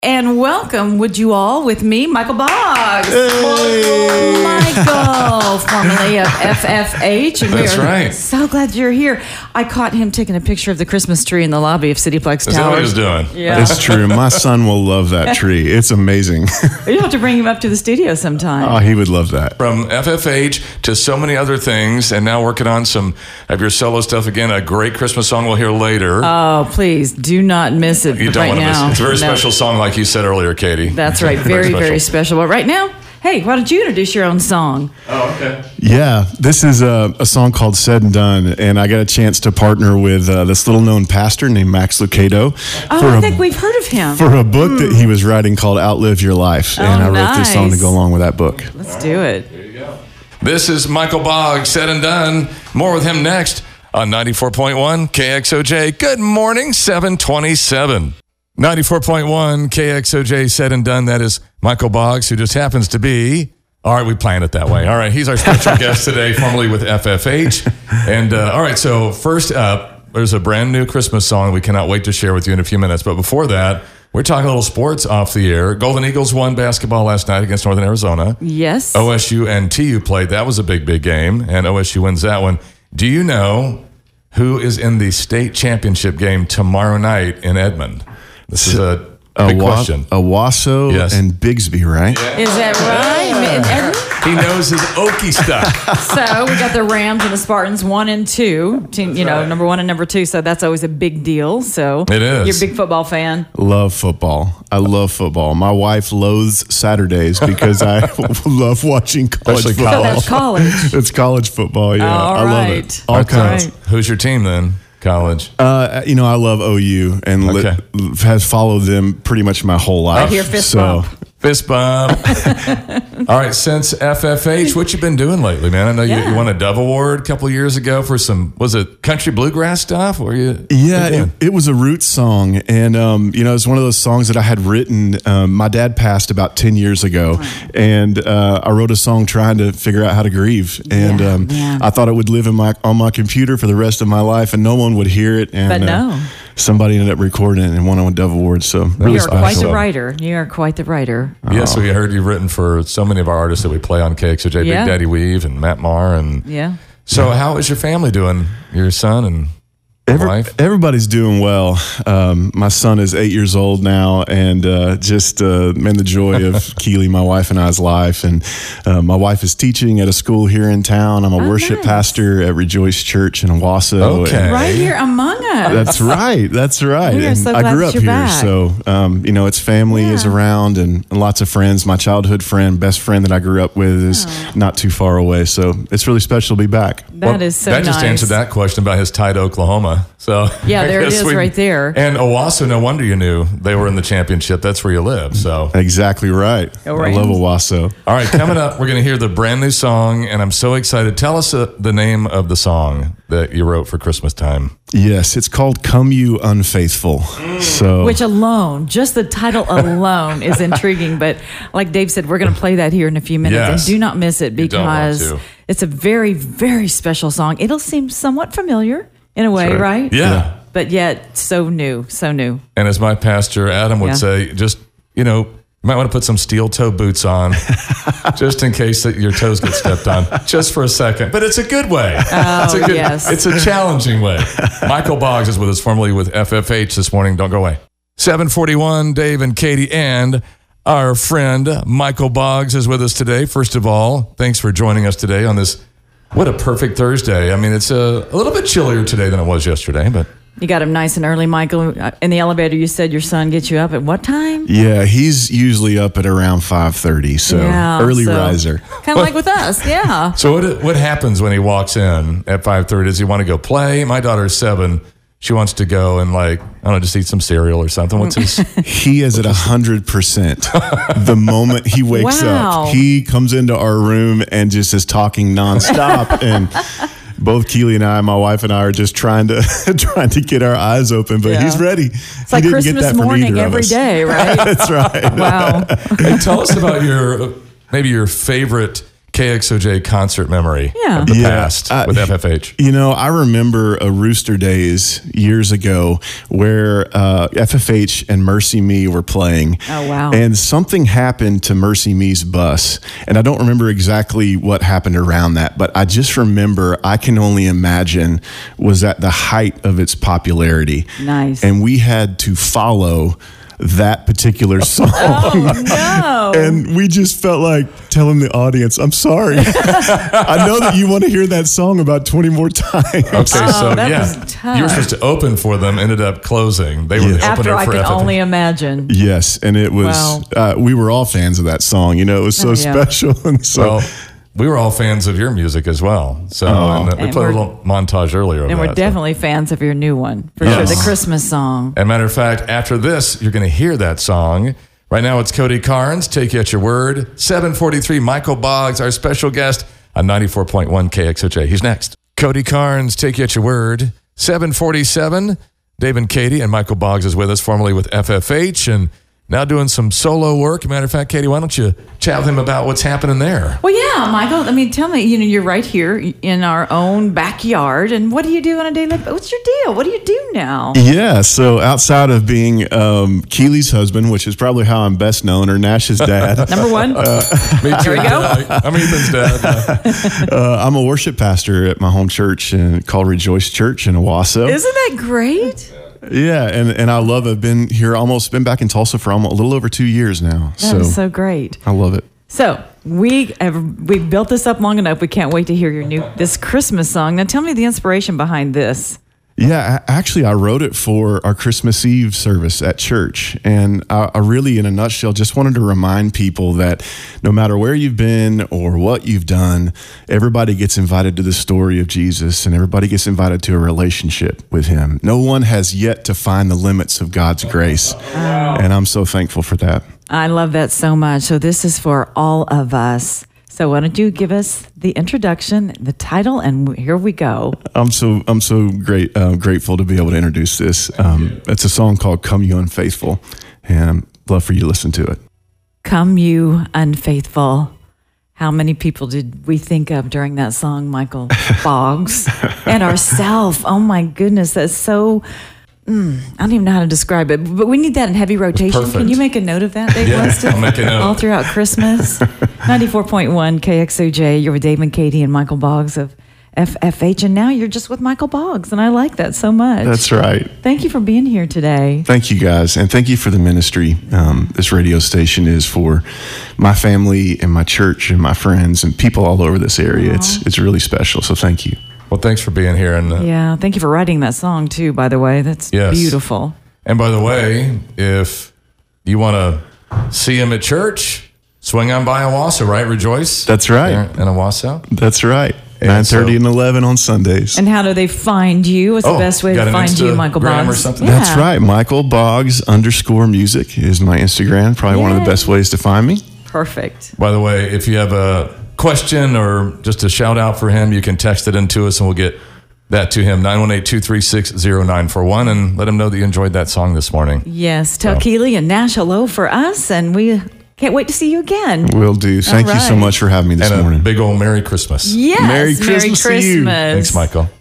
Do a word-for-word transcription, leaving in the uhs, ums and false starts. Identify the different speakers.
Speaker 1: And welcome, would you all, with me, Michael Boggs.
Speaker 2: Hey.
Speaker 1: Michael, formerly of F F H. And
Speaker 3: That's
Speaker 1: we are
Speaker 3: right.
Speaker 1: so glad you're here. I caught him taking a picture of the Christmas tree in the lobby of Cityplex Towers.
Speaker 3: Is that what he was doing?
Speaker 1: Yeah.
Speaker 2: It's true. My son will love that tree. It's amazing.
Speaker 1: You have to bring him up to the studio sometime.
Speaker 2: Oh, he would love that.
Speaker 3: From F F H to so many other things, and now working on some of your solo stuff again. A great Christmas song we'll hear later.
Speaker 1: Oh, please do not miss it
Speaker 3: you don't
Speaker 1: right
Speaker 3: want to miss
Speaker 1: now.
Speaker 3: it. It's a very
Speaker 1: No.
Speaker 3: special song, like you said earlier, Katie.
Speaker 1: That's right. Very, very special. But right now, hey, why don't you introduce your own song?
Speaker 3: Oh, okay.
Speaker 2: Yeah, this is a, a song called Said and Done, and I got a chance to partner with uh, this little-known pastor named Max Lucado.
Speaker 1: Oh, I think we've heard of him.
Speaker 2: For a book mm. that he was writing called Outlive Your Life,
Speaker 1: oh,
Speaker 2: and I wrote
Speaker 1: nice.
Speaker 2: this song to go along with that book.
Speaker 1: Let's do it.
Speaker 3: There you go. This is Michael Boggs, Said and Done. More with him next on ninety-four point one K X O J. Good morning, seven twenty-seven. ninety-four point one K X O J, Said and Done. That is Michael Boggs, who just happens to be, all right, we planned it that way. All right, he's our special guest today, formerly with F F H. And uh, all right, so first up, there's a brand new Christmas song we cannot wait to share with you in a few minutes. But before that, we're talking a little sports off the air. Golden Eagles won basketball last night against Northern Arizona.
Speaker 1: Yes.
Speaker 3: O S U and T U played. That was a big, big game, and O S U wins that one. Do you know who is in the state championship game tomorrow night in Edmond? This is a big
Speaker 2: Awa-
Speaker 3: question.
Speaker 2: Owasso
Speaker 3: Yes.
Speaker 2: and Bigsby, right?
Speaker 1: Is that right?
Speaker 3: He knows his Okie stuff.
Speaker 1: So we got the Rams and the Spartans, one and two. Team, you know,
Speaker 3: right.
Speaker 1: number one and number two. So that's always a big deal. So
Speaker 3: It is.
Speaker 1: You're a big football fan.
Speaker 2: Love football. I love football. My wife loathes Saturdays because I love watching college
Speaker 3: Especially
Speaker 2: football.
Speaker 1: So that's college.
Speaker 2: It's college football, yeah.
Speaker 1: All
Speaker 2: I love
Speaker 1: right.
Speaker 2: it. All
Speaker 1: That's
Speaker 2: kinds.
Speaker 1: right.
Speaker 3: Who's your team then? College.
Speaker 2: Uh, you know, I love O U and
Speaker 3: Okay.
Speaker 2: li- have followed them pretty much my whole life.
Speaker 1: I hear fist
Speaker 2: so,
Speaker 1: bump.
Speaker 3: Fist bump. All right, since F F H, what you been doing lately, man? I know you,
Speaker 1: Yeah.
Speaker 3: you won a Dove Award a couple of years ago for some, was it country bluegrass stuff? Or you?
Speaker 2: Yeah,
Speaker 3: what you
Speaker 2: it,
Speaker 3: doing?
Speaker 2: it was a roots song, and um, you know, it's one of those songs that I had written. Um, my dad passed about ten years ago, and uh, I wrote a song trying to figure out how to grieve, and
Speaker 1: Yeah,
Speaker 2: um,
Speaker 1: man.
Speaker 2: I thought it would live in my on my computer for the rest of my life, and no one would hear it. And
Speaker 1: But no.
Speaker 2: uh, somebody ended up recording it and won a Dove Award. So really
Speaker 1: You are
Speaker 2: special.
Speaker 1: quite the writer. You are quite the writer.
Speaker 3: Yes, we heard you've written for so many of our artists that we play on K X O J,
Speaker 1: Yeah.
Speaker 3: Big Daddy Weave and Matt Maher. And
Speaker 1: Yeah.
Speaker 3: so how is your family doing? Your son and
Speaker 2: Every,
Speaker 3: wife?
Speaker 2: everybody's doing well. Um, my son is eight years old now, and uh, just uh, man, the joy of Keely, my wife, and I's life. And uh, my wife is teaching at a school here in town. I'm a
Speaker 1: Oh,
Speaker 2: worship
Speaker 1: nice.
Speaker 2: pastor at Rejoice Church in Owasso.
Speaker 3: Okay.
Speaker 2: And
Speaker 1: Right here among us.
Speaker 2: that's right. That's right.
Speaker 1: We are
Speaker 2: And
Speaker 1: so
Speaker 2: I
Speaker 1: glad
Speaker 2: grew
Speaker 1: that
Speaker 2: up
Speaker 1: you're
Speaker 2: here,
Speaker 1: back.
Speaker 2: so um, you know, it's family is
Speaker 1: Yeah.
Speaker 2: around, and, and lots of friends. My childhood friend, best friend that I grew up with, is
Speaker 1: Oh.
Speaker 2: not too far away. So it's really special to be back.
Speaker 1: That
Speaker 3: Well,
Speaker 1: is so
Speaker 3: That
Speaker 1: nice.
Speaker 3: just answered that question about his tie to Oklahoma. So
Speaker 1: Yeah,
Speaker 3: I
Speaker 1: there it
Speaker 3: guess
Speaker 1: is right there.
Speaker 3: And Owasso, no wonder you knew they were in the championship. That's where you live. So
Speaker 2: Exactly right.
Speaker 1: Go
Speaker 2: I
Speaker 1: Rams.
Speaker 2: love Owasso.
Speaker 3: all right, coming up, we're going to hear the brand new song, and I'm so excited. Tell us uh, the name of the song that you wrote for Christmas time.
Speaker 2: Yes, it's called "Come You Unfaithful." So
Speaker 1: Which alone, just the title alone is intriguing. But like Dave said, we're going to play that here in a few minutes.
Speaker 3: Yes.
Speaker 1: And do not miss it
Speaker 3: You don't want
Speaker 1: because
Speaker 3: to.
Speaker 1: it's a very, very special song. It'll seem somewhat familiar in a way,
Speaker 2: right.
Speaker 1: right?
Speaker 3: Yeah.
Speaker 1: But yet so new, so new.
Speaker 3: And as my pastor, Adam, would
Speaker 1: Yeah.
Speaker 3: say, just, you know, you might want to put some steel toe boots on just in case that your toes get stepped on just for a second. But it's a good way.
Speaker 1: Oh,
Speaker 3: it's a good,
Speaker 1: yes.
Speaker 3: It's a challenging way. Michael Boggs is with us, formerly with F F H this morning. Don't go away. seven forty-one, Dave and Katie, and our friend Michael Boggs is with us today. First of all, thanks for joining us today on this. What a perfect Thursday. I mean, it's a, a little bit chillier today than it was yesterday, but
Speaker 1: You got him nice and early, Michael. In the elevator, you said your son gets you up at what time?
Speaker 2: yeah, he's usually up at around five thirty. So early riser.
Speaker 1: Kind of like with us, yeah.
Speaker 3: So what what happens when he walks in at five thirty? Does he want to go play? My daughter's seven. She wants to go and, like, I don't know, just eat some cereal or something. What's his?
Speaker 2: He is at one hundred percent the moment he wakes
Speaker 1: Wow.
Speaker 2: up. He comes into our room and just is talking nonstop. And both Keely and I, my wife and I, are just trying to trying to get our eyes open. But
Speaker 1: Yeah.
Speaker 2: he's ready.
Speaker 1: It's like
Speaker 2: he didn't
Speaker 1: Christmas
Speaker 2: get that from
Speaker 1: morning
Speaker 2: either of
Speaker 1: every
Speaker 2: us.
Speaker 1: day, right?
Speaker 2: That's right.
Speaker 1: Wow.
Speaker 3: Hey, tell us about your maybe your favorite K X O J concert memory
Speaker 1: Yeah.
Speaker 3: of the
Speaker 2: Yeah,
Speaker 3: past
Speaker 2: I-
Speaker 3: with F F H?
Speaker 2: You know, I remember a Rooster Days years ago where uh, F F H and Mercy Me were playing.
Speaker 1: Oh, wow.
Speaker 2: And something happened to Mercy Me's bus. And I don't remember exactly what happened around that, but I just remember I Can Only Imagine was at the height of its popularity.
Speaker 1: Nice.
Speaker 2: And we had to follow that particular song.
Speaker 1: Oh, no.
Speaker 2: And we just felt like telling the audience, I'm sorry. I know that you want to hear that song about twenty more times.
Speaker 3: Okay,
Speaker 1: Oh,
Speaker 3: so
Speaker 1: that
Speaker 3: yeah,
Speaker 1: was tough.
Speaker 3: you were supposed to open for them, ended up closing. They were
Speaker 2: Yes.
Speaker 3: the
Speaker 1: After
Speaker 3: opener
Speaker 1: I
Speaker 3: for
Speaker 1: can
Speaker 3: F F H.
Speaker 1: only imagine.
Speaker 2: Yes, and it was,
Speaker 1: Wow.
Speaker 2: uh, we were all fans of that song. You know, it was so
Speaker 1: Oh, yeah.
Speaker 2: special. And so,
Speaker 3: Well, we were all fans of your music as well. So
Speaker 2: Oh.
Speaker 3: and, uh, we
Speaker 1: And
Speaker 3: played a
Speaker 1: we're-
Speaker 3: little montage earlier of
Speaker 1: And
Speaker 3: that.
Speaker 1: we're
Speaker 3: so.
Speaker 1: definitely fans of your new one, for
Speaker 3: Yes.
Speaker 1: sure. The Christmas song.
Speaker 3: As a matter of fact, after this, you're going to hear that song. Right now, it's Cody Carnes, Take You at Your Word. seven forty-three, Michael Boggs, our special guest on ninety-four point one K X O J. He's next. Cody Carnes, Take You at Your Word. seven forty-seven, Dave and Katie, and Michael Boggs is with us, formerly with F F H, and now doing some solo work. Matter of fact, Katie, why don't you chat with him about what's happening there?
Speaker 1: Well, yeah, Michael. I mean, tell me. You know, you're right here in our own backyard, and what do you do on a daily? What's your deal? What do you do now?
Speaker 2: yeah, so outside of being um, Keely's husband, which is probably how I'm best known, or Nash's dad,
Speaker 1: Number one.
Speaker 3: Me too.
Speaker 1: we go.
Speaker 3: I'm Ethan's dad.
Speaker 2: uh, I'm a worship pastor at my home church in, called Rejoice Church in Owasso.
Speaker 1: Isn't that great?
Speaker 2: Yeah, and, and I love it. I've been here almost, been back in Tulsa for almost a little over two years now.
Speaker 1: That is so great.
Speaker 2: I love it.
Speaker 1: So we have we've built this up long enough. We can't wait to hear your new this Christmas song. Now, tell me the inspiration behind this.
Speaker 2: Yeah, a- actually, I wrote it for our Christmas Eve service at church. And I, I really, in a nutshell, just wanted to remind people that no matter where you've been or what you've done, everybody gets invited to the story of Jesus and everybody gets invited to a relationship with him. No one has yet to find the limits of God's grace. And I'm so thankful for that.
Speaker 1: I love that so much. So this is for all of us. So why don't you give us the introduction, the title, and here we go.
Speaker 2: I'm so I'm so great uh, grateful to be able to introduce this. Um, it's a song called "Come You Unfaithful," and I'd love for you to listen to it.
Speaker 1: Come you unfaithful. How many people did we think of during that song, Michael Boggs? And ourselves. Oh my goodness, that's so. Mm, I don't even know how to describe it, but we need that in heavy rotation.
Speaker 3: Perfect.
Speaker 1: Can you make a note of that, Dave
Speaker 3: Yeah,
Speaker 1: Weston?
Speaker 3: I'll make a note.
Speaker 1: All throughout Christmas. ninety-four point one K X O J. You're with Dave and Katie and Michael Boggs of F F H, and now you're just with Michael Boggs, and I like that so much.
Speaker 2: That's right.
Speaker 1: Thank you for being here today.
Speaker 2: Thank you guys, and thank you for the ministry. Um, this radio station is for my family and my church and my friends and people all over this area. It's it's really special. So thank you.
Speaker 3: Well, thanks for being here. And uh,
Speaker 1: Yeah, thank you for writing that song too, by the way. That's
Speaker 3: Yes.
Speaker 1: beautiful.
Speaker 3: And by the way, if you want to see him at church, swing on by Owasso, right? Rejoice.
Speaker 2: That's right.
Speaker 3: There in Owasso.
Speaker 2: That's right.
Speaker 3: And
Speaker 2: Nine thirty
Speaker 3: so-
Speaker 2: and eleven on Sundays.
Speaker 1: And how do they find you? What's
Speaker 3: Oh,
Speaker 1: the best way
Speaker 3: got
Speaker 1: to
Speaker 3: an
Speaker 1: find you, Michael
Speaker 3: Instagram or
Speaker 1: Boggs?
Speaker 3: something?
Speaker 1: Yeah.
Speaker 2: That's right. Michael Boggs underscore music is my Instagram. Probably one of the
Speaker 1: Yay.
Speaker 2: best ways to find me.
Speaker 1: Perfect.
Speaker 3: By the way, if you have a question or just a shout out for him, you can text it into us and we'll get that to him. nine one eight, two three six, zero nine four one and let him know that you enjoyed that song this morning.
Speaker 1: Yes, tell
Speaker 3: So-
Speaker 1: Keely and Nash hello for us, and we can't wait to see you again.
Speaker 2: Will do. Thank
Speaker 1: All
Speaker 2: you so
Speaker 1: right.
Speaker 2: much for having me this
Speaker 3: And a
Speaker 2: morning.
Speaker 3: big old Merry Christmas.
Speaker 1: Yes,
Speaker 2: Merry Christmas to you.
Speaker 1: Christmas.
Speaker 3: Thanks, Michael.